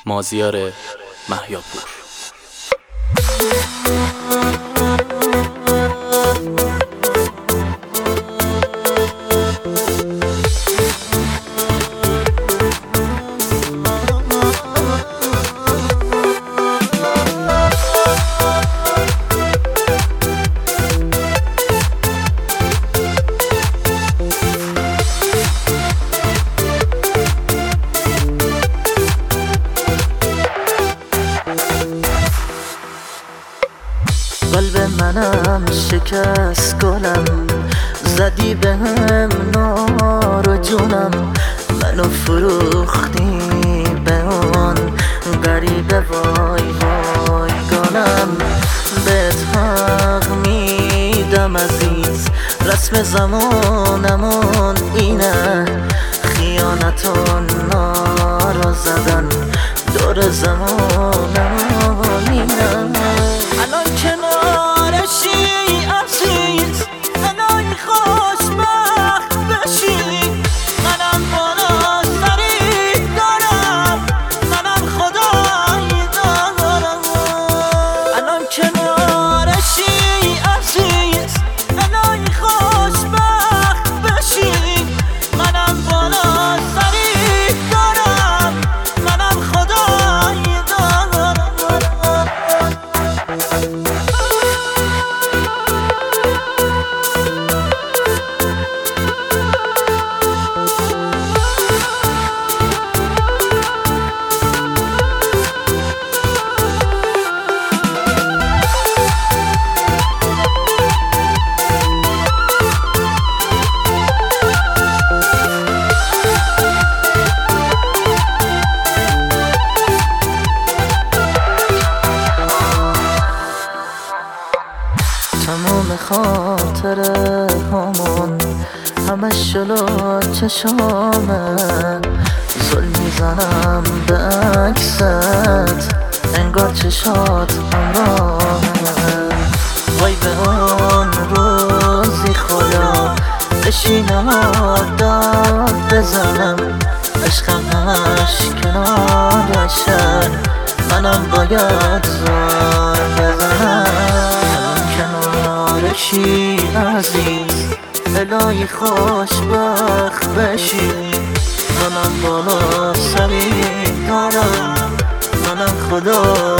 مازیار مهیاپور. قلب منم شکست گلم، زدی بهم نار و جونم، منو فروختی به اون غریبه، وای وای گلم. بهت حق میدم عزیز، رسم زمانمون اینه، خیانت و نارو زدن دور زمانمون اینه. الان کنارشی عزیز، الان خوشبخت بشی، منم بالا سری دارم، منم خدایی دارم. الان کنارشی عزیز، الان خوشبخت بشی، منم بالا سری دارم، منم خدایی دارم. تمام خاطره همون همه شلو چشامه، زل میزنم به عکست انگار چشات همراهه. وای به اون روزی خدا بشینم و داد بزنم، عشقمش کنارشه، منم باید زار بزنم. کنارشی عزیز، الهی خوشبخت بشی، منم بالا سری دارم، منم خدا